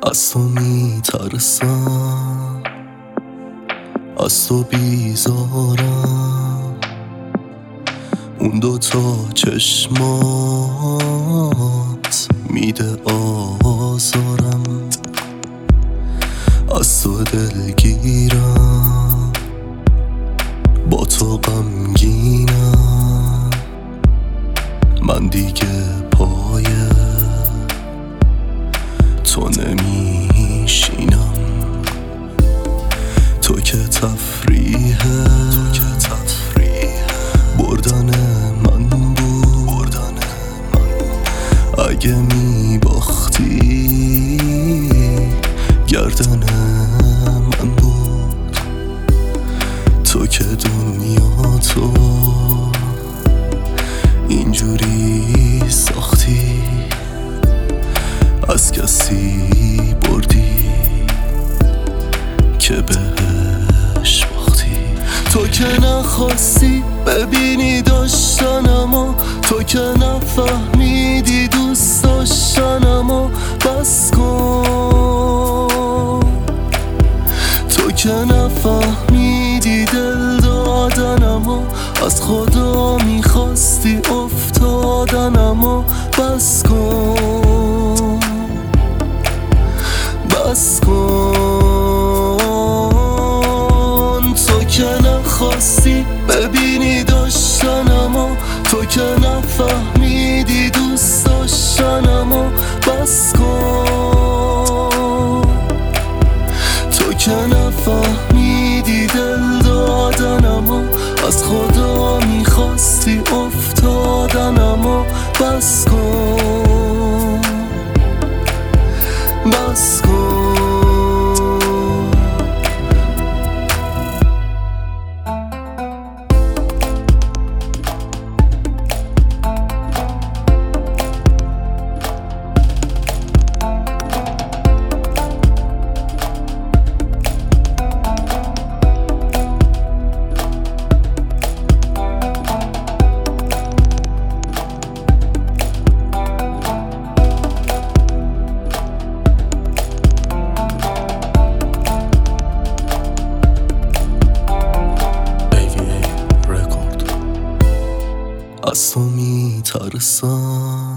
از تو میترسم، از تو بیزارم. اون دوتا چشمات میده آزارم، از تو دلگیرم، با تو غمگینم. من دیگه پای تو نمیشینم. تو که تفریحه بردن من بود. اگه میباختی گردن من بود. تو که دنیا تو اینجوری ساختی، از کسی بردی که بهش باختی. تو که نخواستی ببینی داشتنمو، تو که نفهمیدی دوست داشتنمو. بس کن، تو که نفهمیدی دل دادنمو، از خدا میخواستی افتادنمو. بس کن، بس کن. تو که نخواستی ببینی داشتنمو، تو که نفهمیدی دوست داشتنمو. بس کن، تو که نفهمیدی دل دادنمو، از خدا میخواستی افتادنمو. بس کن، بس کن. از تو میترسم،